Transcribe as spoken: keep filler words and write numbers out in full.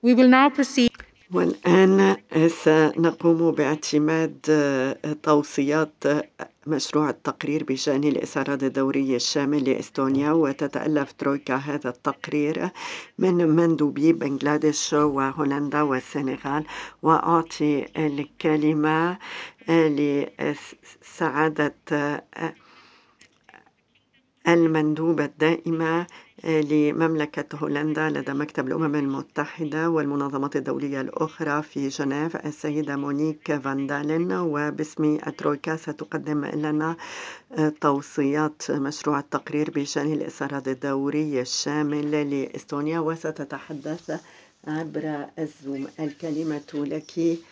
We will now proceed. والآن سنقوم باعتماد توصيات مشروع التقرير بشأن الإسعارات الدوري الشامل لإستونيا، وتتألف ترويكا هذا التقرير من مندوبي بنغلاديش وهولندا والسنغال. وأعطي الكلمة لسعادة المندوبة الدائمة لمملكة هولندا لدى مكتب الأمم المتحدة والمنظمات الدولية الأخرى في جنيف، السيدة مونيك فان دالين، وباسم الترويكا ستقدم لنا توصيات مشروع التقرير بشأن الإسعارات الدوري الشامل لإستونيا، وستتحدث عبر الزوم. الكلمة لك